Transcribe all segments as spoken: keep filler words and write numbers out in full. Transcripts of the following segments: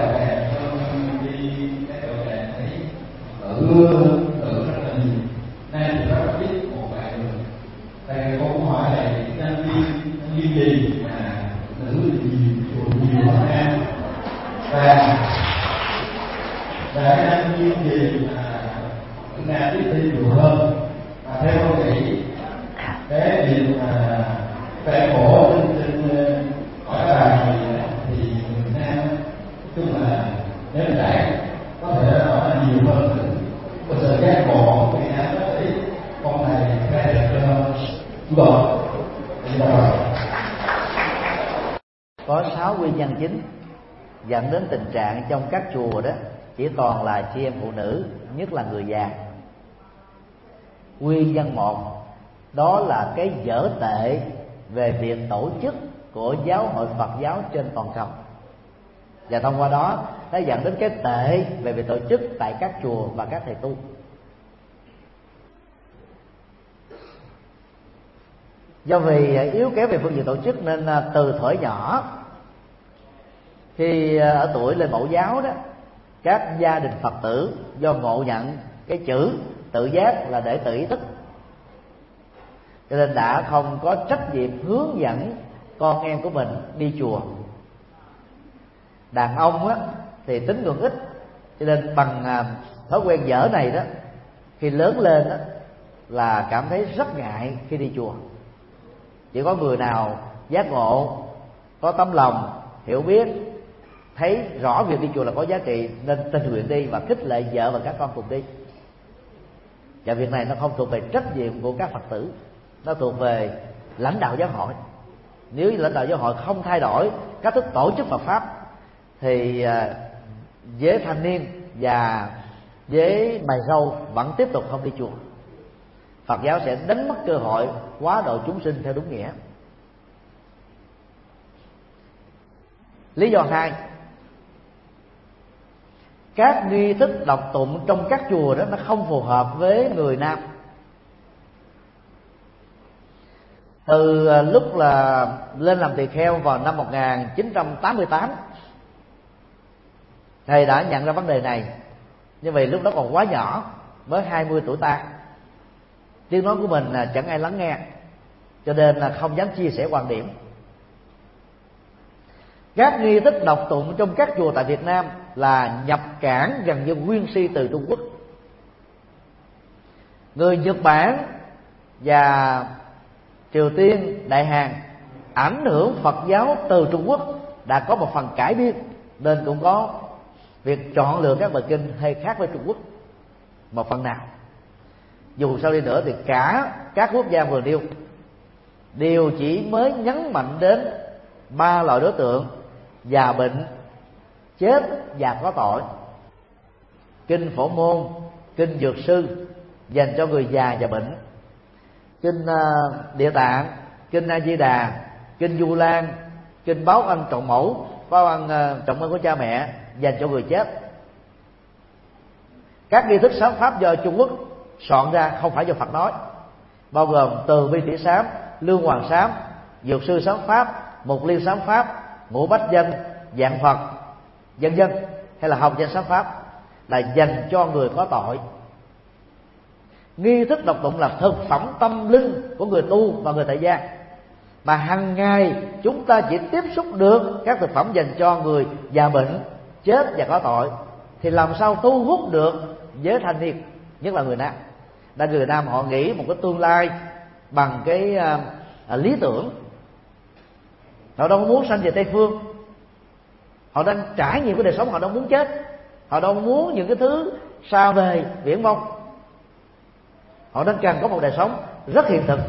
đầu hè đi cái đầu hè thấy tự tự rất là nhiều, nên thì rất là biết một vài người. Tại câu hỏi này nhân viên nhân viên gì mà nữ thì nhiều nhiều hơn nam, và và nhân viên gì mà nam biết thi nhiều hơn. Và theo tôi nghĩ cái điều mà cái khổ trên trên cõi đời này thì người nam chung là nếu giải có thể nói là nhiều hơn một sự giác ngộ của người nam rất là ít. Con này khai được chú Bò có sáu nguyên nhân chính dẫn đến tình trạng trong các chùa đó chỉ toàn là chị em phụ nữ, nhất là người già. Nguyên nhân một đó là cái dở tệ về việc tổ chức của giáo hội Phật giáo trên toàn cầu, và thông qua đó nó dẫn đến cái tệ về việc tổ chức tại các chùa và các thầy tu. Do vì yếu kém về phương diện tổ chức nên từ thuở nhỏ, khi ở tuổi lên mẫu giáo đó, các gia đình Phật tử do ngộ nhận cái chữ tự giác là để tự ý thức, cho nên đã không có trách nhiệm hướng dẫn con em của mình đi chùa. Đàn ông á, thì tín ngưỡng ít, cho nên bằng thói quen dở này đó, khi lớn lên đó, là cảm thấy rất ngại khi đi chùa. Chỉ có người nào giác ngộ, có tấm lòng, hiểu biết, thấy rõ việc đi chùa là có giá trị nên tình nguyện đi và khích lệ vợ và các con cùng đi. Và việc này nó không thuộc về trách nhiệm của các Phật tử, nó thuộc về lãnh đạo giáo hội. Nếu lãnh đạo giáo hội không thay đổi cách thức tổ chức Phật pháp thì giới thanh niên và giới mày râu vẫn tiếp tục không đi chùa. Phật giáo sẽ đánh mất cơ hội quá độ chúng sinh theo đúng nghĩa. Lý do hai, các nghi thức đọc tụng trong các chùa đó nó không phù hợp với người nam. Từ lúc là lên làm tỳ kheo vào năm một nghìn chín trăm tám mươi tám, thầy đã nhận ra vấn đề này. Như vậy lúc đó còn quá nhỏ, mới hai mươi tuổi ta, tiếng nói của mình là chẳng ai lắng nghe, cho nên là không dám chia sẻ quan điểm. Các nghi thức đọc tụng trong các chùa tại Việt Nam là nhập cảng gần như nguyên si từ Trung Quốc. Người Nhật Bản và Triều Tiên, Đại Hàn ảnh hưởng Phật giáo từ Trung Quốc đã có một phần cải biên, nên cũng có việc chọn lựa các bài kinh hơi khác với Trung Quốc một phần nào. Dù sao đi nữa thì cả các quốc gia vừa nêu đều chỉ mới nhấn mạnh đến ba loại đối tượng: già bệnh, chết và có tội. Kinh Phổ Môn, kinh Dược Sư dành cho người già và bệnh, kinh Địa Tạng, kinh A Di Đà, kinh Du Lan, kinh Báo Ân Trọng Mẫu, Báo Ân Trọng Ân của cha mẹ dành cho người chết. Các nghi thức sám pháp do Trung Quốc soạn ra, không phải do Phật nói, bao gồm Từ Bi Tỷ Sám, Lương Hoàng Sám, Dược Sư Sám Pháp, Mục Liên Sám Pháp, Ngũ Bách Danh, Dạng Phật, vân vân, hay là Hồng Danh Sám Pháp, là dành cho người có tội. Nghi thức đọc tụng là thực phẩm tâm linh của người tu và người tại gia, mà hàng ngày chúng ta chỉ tiếp xúc được các thực phẩm dành cho người già bệnh, chết và có tội, thì làm sao thu hút được giới thanh niên, nhất là người nam. Nên người nam họ nghĩ một cái tương lai bằng cái uh, lý tưởng. Họ đâu muốn sanh về Tây Phương, họ đang trải nghiệm cái đời sống, họ đâu muốn chết, họ đâu muốn những cái thứ xa vời viễn vông. Họ đang cần có một đời sống rất hiện thực.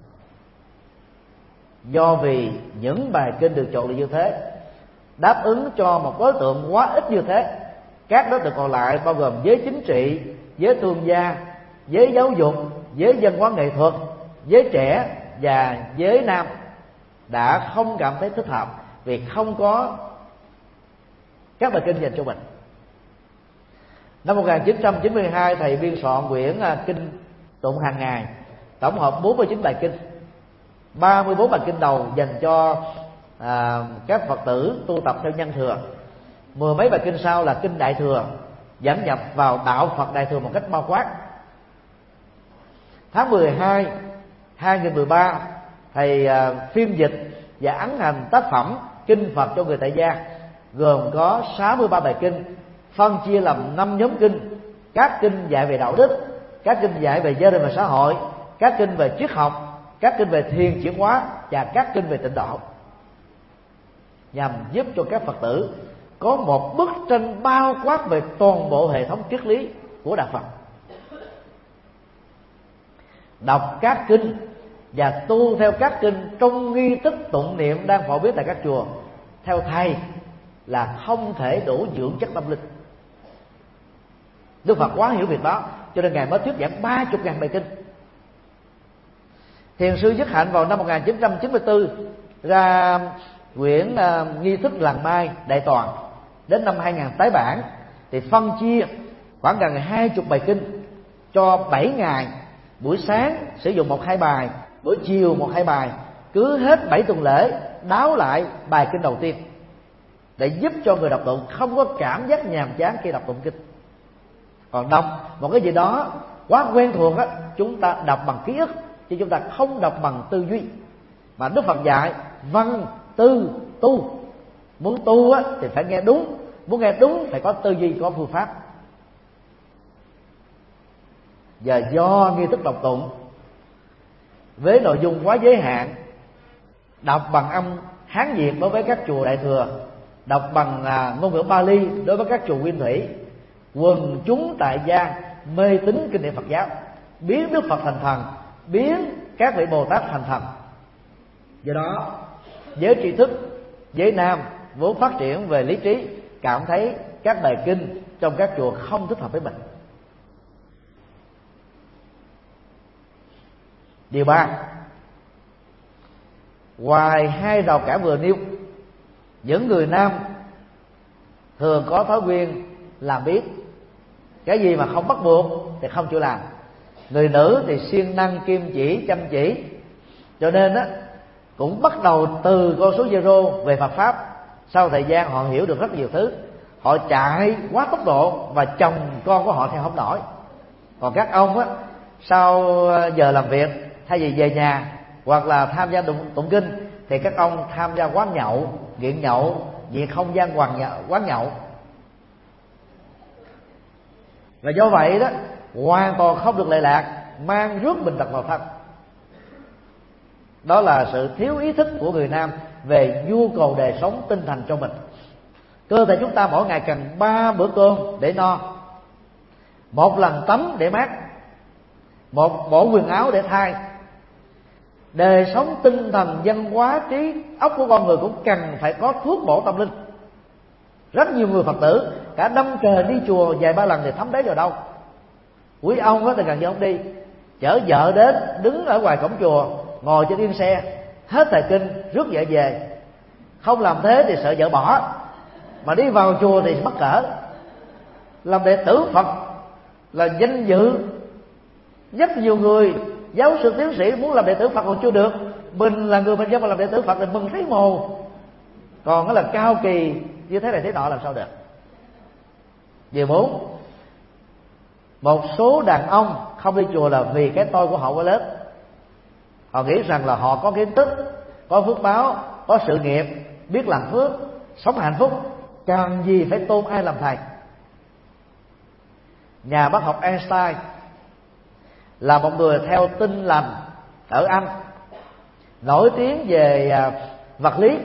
Do vì những bài kinh được chọn là như thế, đáp ứng cho một đối tượng quá ít như thế, các đối tượng còn lại bao gồm giới chính trị, giới thương gia, giới giáo dục, giới văn hóa nghệ thuật, giới trẻ và giới nam đã không cảm thấy thích hợp vì không có các bài kinh dành cho mình. Năm một nghìn chín trăm chín mươi hai, thầy biên soạn quyển kinh tụng hàng ngày, tổng hợp bốn mươi chín bài kinh. ba mươi bốn bài kinh đầu dành cho à, các Phật tử tu tập theo nhân thừa, mười mấy bài kinh sau là kinh Đại Thừa, dẫn nhập vào đạo Phật Đại Thừa một cách bao quát. Tháng mười hai hai nghìn mười ba, thầy phiên dịch và ấn hành tác phẩm kinh Phật cho người tại gia, gồm có sáu mươi ba bài kinh, phân chia làm năm nhóm kinh: các kinh dạy về đạo đức, các kinh dạy về gia đình và xã hội, các kinh về triết học, các kinh về thiền chuyển hóa và các kinh về tịnh độ, nhằm giúp cho các Phật tử có một bức tranh bao quát về toàn bộ hệ thống triết lý của đạo Phật. Đọc các kinh và tu theo các kinh trong nghi thức tụng niệm đang phổ biến tại các chùa theo thầy là không thể đủ dưỡng chất tâm linh. Đức Phật quá hiểu việc đó, cho nên Ngài mới thuyết giảng ba mươi ngàn bài kinh. Thiền sư Nhất Hạnh vào năm một nghìn chín trăm chín mươi tư ra quyển uh, nghi thức làng mai đại toàn. Đến năm hai nghìn tái bản thì phân chia khoảng gần hai mươi bài kinh cho bảy ngày, buổi sáng sử dụng một hai bài, buổi chiều một hai bài, cứ hết bảy tuần lễ đáo lại bài kinh đầu tiên, để giúp cho người đọc tụng không có cảm giác nhàm chán khi đọc tụng kinh. Còn đọc một cái gì đó quá quen thuộc á, chúng ta đọc bằng ký ức chứ chúng ta không đọc bằng tư duy. Mà Đức Phật dạy văn tư tu, muốn tu á thì phải nghe đúng, muốn nghe đúng phải có tư duy, có phương pháp. Và do nghi thức đọc tụng với nội dung quá giới hạn, đọc bằng âm Hán Việt đối với các chùa Đại Thừa, đọc bằng à, ngôn ngữ Pali đối với các chùa Nguyên Thủy, quần chúng tại gia mê tín kinh điển Phật giáo, biến Đức Phật thành thần, biến các vị Bồ Tát thành thần. Do đó giới tri thức, giới nam vốn phát triển về lý trí cảm thấy các bài kinh trong các chùa không thích hợp với mình. Điều ba, ngoài hai rào cản vừa nêu, những người nam thường có thói quen làm biếng, cái gì mà không bắt buộc thì không chịu làm. Người nữ thì siêng năng, kim chỉ, chăm chỉ, cho nên á cũng bắt đầu từ con số zero về Phật pháp. Sau thời gian họ hiểu được rất nhiều thứ, họ chạy quá tốc độ và chồng con của họ theo không nổi. Còn các ông á, sau giờ làm việc thay vì về nhà hoặc là tham gia tụng, tụng kinh thì các ông tham gia quán nhậu, nghiện nhậu, vì không gian quán nhậu, quán nhậu. Và do vậy đó hoàn toàn không được lệ lạc, mang rước bệnh tật vào thân. Đó là sự thiếu ý thức của người nam về nhu cầu đời sống tinh thần cho mình. Cơ thể chúng ta mỗi ngày cần ba bữa cơm để no, một lần tắm để mát, một bộ quần áo để thay. Đời sống tinh thần, văn hóa, trí óc của con người cũng cần phải có thuốc bổ tâm linh. Rất nhiều người Phật tử cả năm trời đi chùa vài ba lần thì thấm đáy vào đâu. Quý ông thì gần như ông đi, chở vợ đến đứng ở ngoài cổng chùa, ngồi trên yên xe, hết thời kinh rước vợ về. Không làm thế thì sợ vợ bỏ, mà đi vào chùa thì mắc cỡ. Làm đệ tử Phật là danh dự. Rất nhiều người giáo sư tiến sĩ muốn làm đệ tử Phật còn chưa được, mình là người bình dân mà làm đệ tử Phật thì mừng thấy mồ. Còn nó là cao kỳ như thế này thế nọ làm sao được. Điều bốn, một số đàn ông không đi chùa là vì cái tôi của họ quá lớn. Họ nghĩ rằng là họ có kiến thức, có phước báo, có sự nghiệp, biết làm phước, sống hạnh phúc, cần gì phải tôn ai làm thầy. Nhà bác học Einstein là một người theo Tin lành ở Anh, nổi tiếng về vật lý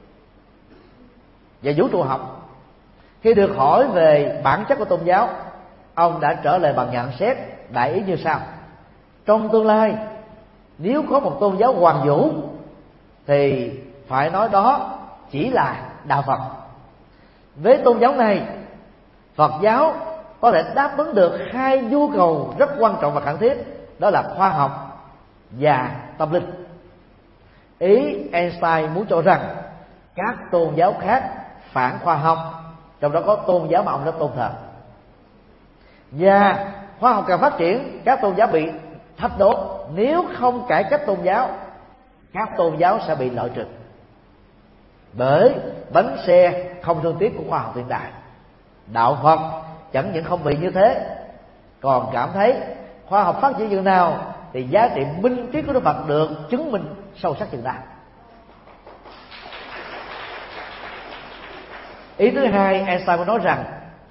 và vũ trụ học. Khi được hỏi về bản chất của tôn giáo, ông đã trả lời bằng nhận xét đại ý như sau: trong tương lai, nếu có một tôn giáo hoàn vũ thì phải nói đó chỉ là đạo Phật. Với tôn giáo này, Phật giáo có thể đáp ứng được hai nhu cầu rất quan trọng và khẩn thiết, đó là khoa học và tâm linh. Ý Einstein muốn cho rằng các tôn giáo khác phản khoa học, trong đó có tôn giáo mà ông đã tôn thờ. Và khoa học càng phát triển, các tôn giáo bị thách đố. Nếu không cải cách tôn giáo, các tôn giáo sẽ bị loại trừ. Bởi bánh xe không thương tiếc của khoa học hiện đại. Đạo Phật chẳng những không bị như thế, còn cảm thấy khoa học phát triển chừng nào thì giá trị minh triết của Đức Phật được chứng minh sâu sắc chừng nào. Ý thứ hai, Einstein mới nói rằng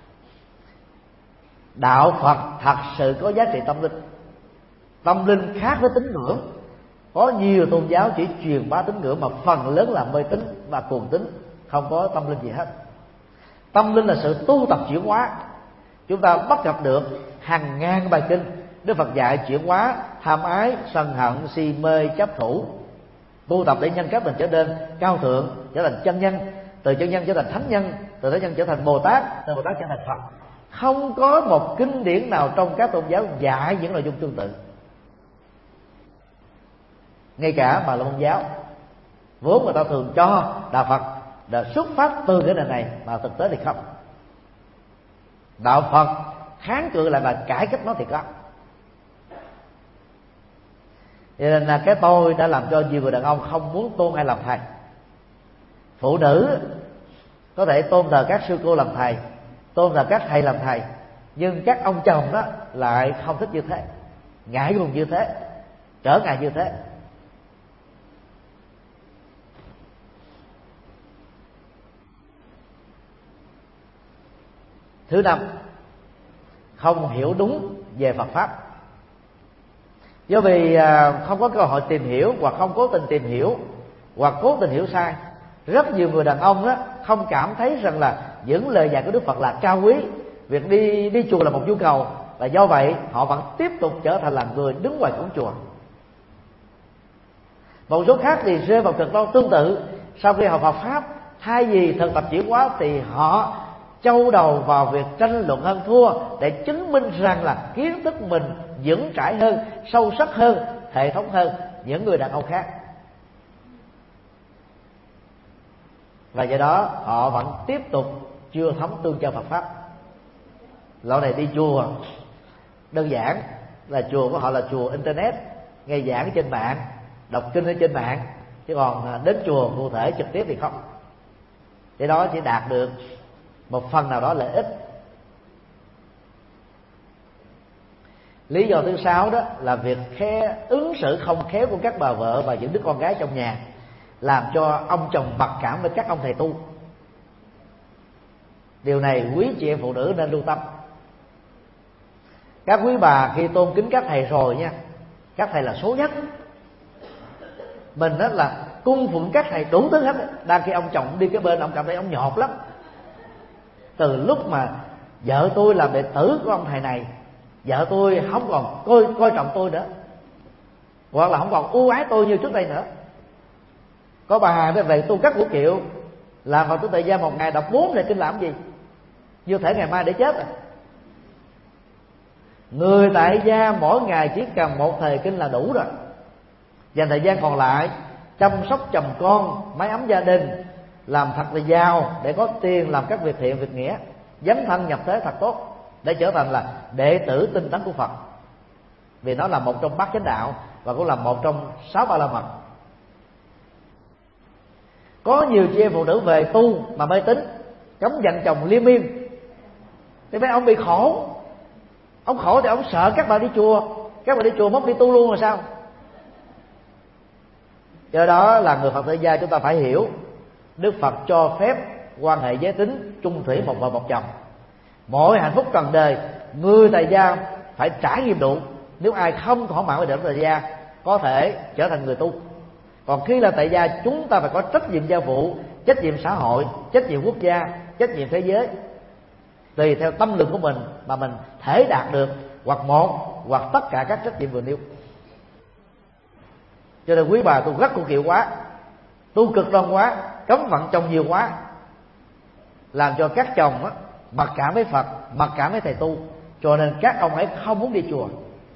đạo Phật thật sự có giá trị tâm linh. Tâm linh khác với tín ngưỡng. Có nhiều tôn giáo chỉ truyền bá tín ngưỡng mà phần lớn là mê tín và cuồng tín, không có tâm linh gì hết. Tâm linh là sự tu tập chuyển hóa. Chúng ta bắt gặp được hàng ngàn bài kinh Đức Phật dạy chuyển hóa tham ái, sân hận, si mê, chấp thủ, tu tập để nhân cách mình trở nên cao thượng, trở thành chân nhân, từ chân nhân trở thành thánh nhân, từ thánh nhân trở thành Bồ Tát, từ Bồ Tát trở thành Phật. Không có một kinh điển nào trong các tôn giáo dạy những nội dung tương tự. Ngay cả Bà La Môn giáo vốn người ta thường cho đạo Phật đã xuất phát từ cái nền này, mà thực tế thì không. Đạo Phật kháng cự lại và cải cách nó thì có. Cho nên là cái tôi đã làm cho nhiều người đàn ông không muốn tôn ai làm thầy. Phụ nữ có thể tôn thờ các sư cô làm thầy, tôn thờ các thầy làm thầy, nhưng các ông chồng đó lại không thích như thế, ngại ngùng như thế, trở ngại như thế. Thứ năm, không hiểu đúng về Phật pháp. Do vì không có cơ hội tìm hiểu, hoặc không cố tình tìm hiểu, hoặc cố tình hiểu sai, rất nhiều người đàn ông đó không cảm thấy rằng là những lời dạy của Đức Phật là cao quý, việc đi đi chùa là một nhu cầu, và do vậy họ vẫn tiếp tục trở thành là người đứng ngoài cổng chùa. Một số khác thì rơi vào cực đoan tương tự. Sau khi học Phật pháp, thay vì thực tập chuyển hóa thì họ châu đầu vào việc tranh luận hơn thua, để chứng minh rằng là kiến thức mình vững chãi hơn, sâu sắc hơn, hệ thống hơn những người đàn ông khác. Và do đó họ vẫn tiếp tục chưa thấm tương cho Phật pháp. Lão này đi chùa đơn giản là chùa của họ là chùa internet, nghe giảng trên mạng, đọc kinh ở trên mạng, chứ còn đến chùa cụ thể trực tiếp thì không. Thế đó chỉ đạt được một phần nào đó lợi ích. Lý do thứ sáu đó là việc khe ứng xử không khéo của các bà vợ và những đứa con gái trong nhà, làm cho ông chồng mặc cảm với các ông thầy tu. Điều này quý chị em phụ nữ nên lưu tâm. Các quý bà khi tôn kính các thầy rồi nha, các thầy là số nhất, mình đó là cung phụng các thầy đủ thứ hết. Đang khi ông chồng đi cái bên, ông cảm thấy ông nhột lắm. Từ lúc mà vợ tôi làm đệ tử của ông thầy này, vợ tôi không còn coi coi trọng tôi nữa, hoặc là không còn ưu ái tôi như trước đây nữa. Có bà đó về tu các của kiệu, làm vào tu tại gia một ngày đọc bốn lời kinh làm gì, như thể ngày mai để chết à. Người tại gia mỗi ngày chỉ cần một thời kinh là đủ rồi, dành thời gian còn lại chăm sóc chồng con, mái ấm gia đình, làm thật là giàu để có tiền làm các việc thiện việc nghĩa, dấn thân nhập thế thật tốt, để trở thành là đệ tử tinh tấn của Phật. Vì nó là một trong bát chánh đạo, và cũng là một trong sáu ba la mật. Có nhiều chị em phụ nữ về tu mà mê tín, cấm dặn chồng liên miên, thì mấy ông bị khổ. Ông khổ thì ông sợ các bà đi chùa, các bà đi chùa mốt đi tu luôn rồi sao? Do đó là người Phật tử gia chúng ta phải hiểu, Đức Phật cho phép quan hệ giới tính chung thủy một vợ một chồng. Mọi hạnh phúc trần đời người tại gia phải trải nghiệm đủ. Nếu ai không thỏa mãn với đạo tại gia có thể trở thành người tu. Còn khi là tại gia, chúng ta phải có trách nhiệm gia vụ, trách nhiệm xã hội, trách nhiệm quốc gia, trách nhiệm thế giới, tùy theo tâm lực của mình mà mình thể đạt được hoặc một hoặc tất cả các trách nhiệm vừa nêu. Cho nên quý bà tu rất cụ kiệu quá, tu cực đoan quá, cấm vận chồng nhiều quá, làm cho các chồng á, mặc cảm với Phật, mặc cảm với thầy tu, cho nên các ông ấy không muốn đi chùa.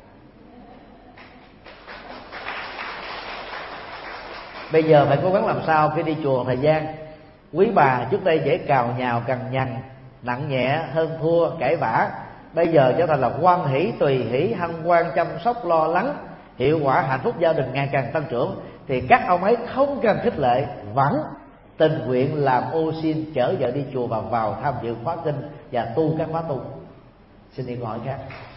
Bây giờ phải cố gắng làm sao khi đi chùa thời gian, quý bà trước đây dễ cào nhào cằn nhằn, nặng nhẹ, hơn thua, cãi vã, bây giờ trở thành là hoan hỷ, tùy hỷ, hân hoan, chăm sóc, lo lắng, hiệu quả hạnh phúc gia đình ngày càng tăng trưởng, thì các ông ấy không cần khích lệ, vẫn tình nguyện làm ô xin chở vợ đi chùa và vào tham dự khóa kinh và tu các khóa tu. Xin đi câu hỏi khác.